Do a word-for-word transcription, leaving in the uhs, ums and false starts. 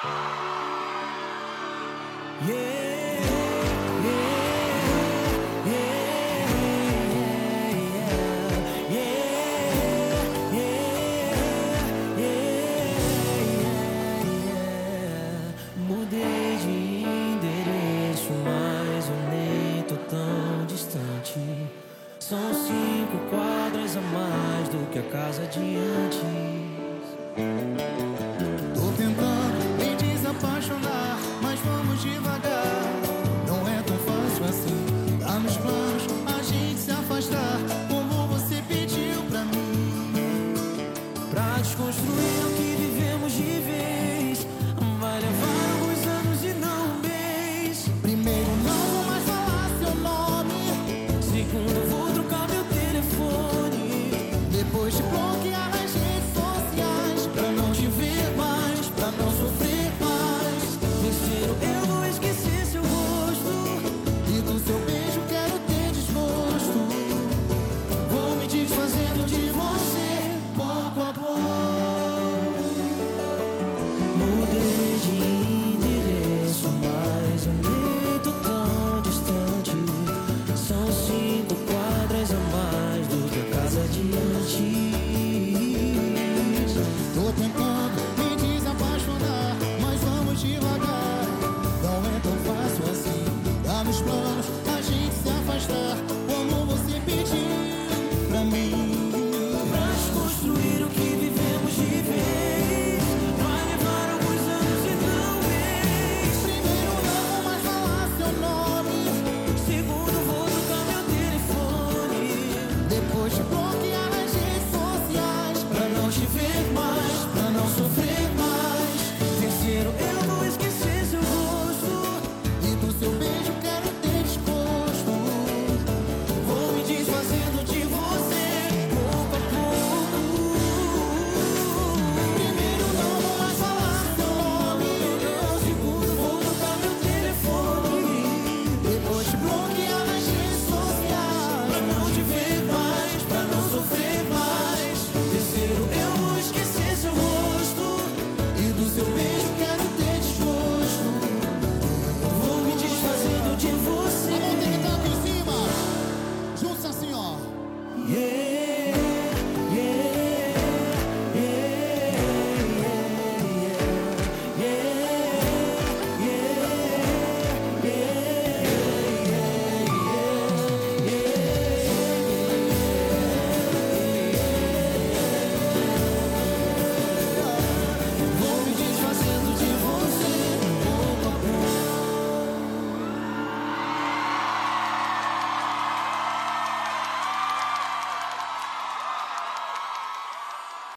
Mudei de endereço, mas eu nem tô tão distante. São cinco quadras a mais do que a casa de antes. Tô tentando me desapaixonar, mas vamos devagar. Não é tão fácil assim, tá nos planos a gente se afastar, como você pediu pra mim. Pra desconstruir o que vivemos de vez, vai levar alguns anos e não um mês. Primeiro, não vou mais falar seu nome. Segundo, eu vou trocar meu telefone. Depois de pronto